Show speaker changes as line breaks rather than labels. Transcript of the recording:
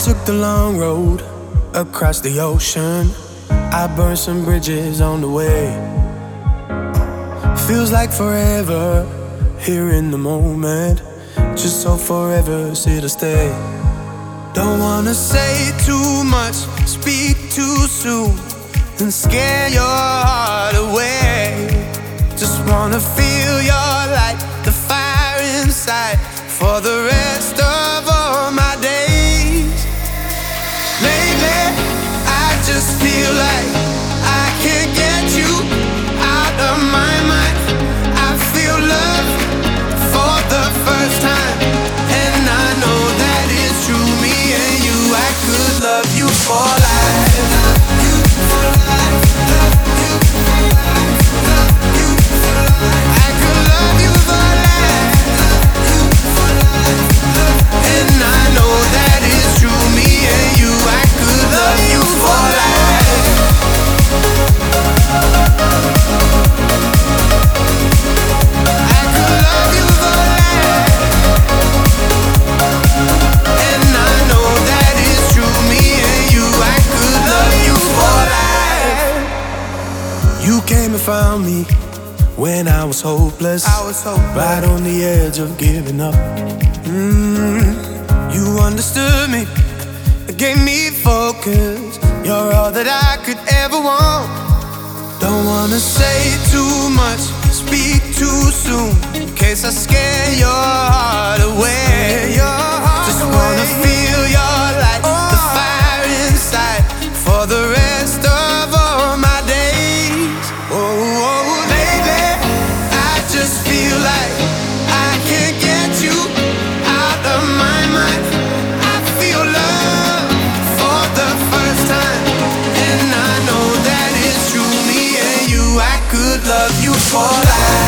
took the long road across the ocean. I burned some bridges on the way. Feels like forever here in the moment. Just so forever's here to stay. Don't wanna say too much, speak too soon, and scare your heart away. Just wanna feel your light, the fire inside, for the rest of all my days. Lately, I just feel like I can't get you out of my mind. I feel love for the first time, and I know that it's true. Me and you, I could love you for life. Love you for life. Love you for life. Love you for life. I could love you for life. Love you for life. And I know that it's true. Me and you, I could love you for life. I could love you for life. And I know that it's true. Me and you, I could love you for life. You came and found me when I was hopeless. Right on the edge of giving up. You understood me, gave me focus. You're all that I could ever want. Don't wanna say too much, speak too soon, in case I scare your heart away. Just wanna feel your light, the fire inside, for the rest of all my days. Oh, baby, I just feel like I can't get you out of my mind. I feel love for the first time, and I know that it's true. Me and you, I could love you for life.